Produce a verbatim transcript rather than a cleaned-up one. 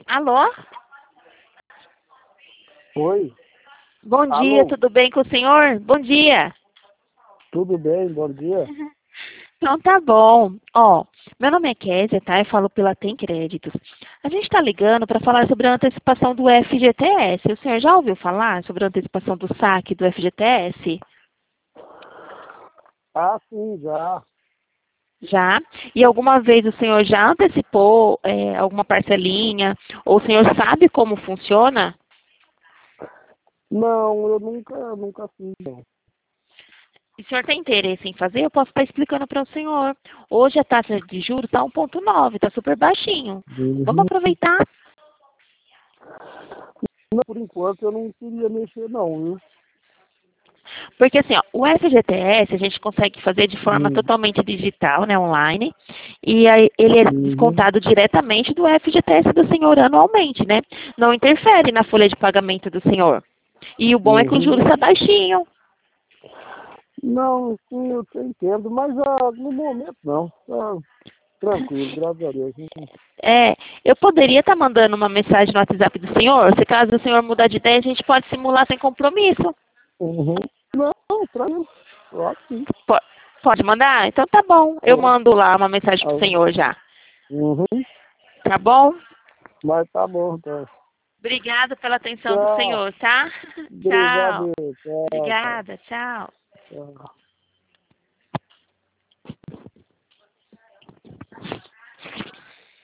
Alô? Oi? Bom dia, Alô? tudo bem com o senhor? Bom dia. Tudo bem? Bom dia. Então tá bom. Ó, meu nome é Kézia, tá? Eu falo pela Tem Créditos. A gente tá ligando para falar sobre a antecipação do F G T S. O senhor já ouviu falar sobre a antecipação do saque do F G T S? Ah, sim, já. Já? E alguma vez o senhor já antecipou é, alguma parcelinha? Ou o senhor sabe como funciona? Não, eu nunca, nunca fiz, não. Se o senhor tem interesse em fazer, eu posso estar explicando para o senhor. Hoje a taxa de juros está um ponto nove, está super baixinho. Vamos Uhum. aproveitar. Não, por enquanto eu não queria mexer, não, viu? Porque assim, ó, o F G T S a gente consegue fazer de forma Uhum. totalmente digital, né, online, e aí ele é Uhum. descontado diretamente do F G T S do senhor anualmente, né? Não interfere na folha de pagamento do senhor. E o bom é que o juros Uhum. está baixinho. Não, sim, eu te entendo, mas ah, no momento não. Tá tranquilo, graças a Deus. É, eu poderia estar mandando uma mensagem no WhatsApp do senhor, se caso o senhor mudar de ideia, a gente pode simular sem compromisso. Uhum. Não, tranquilo. Claro que sim. Po- Pode mandar? Então tá bom. Eu Pode. mando lá uma mensagem pro Ah, senhor já. Uhum. Tá bom? Mas tá bom, então. Obrigada pela atenção do Tchau. senhor, tá? Obrigado. Tchau. Tchau, tchau. Obrigada, tchau. Tchau.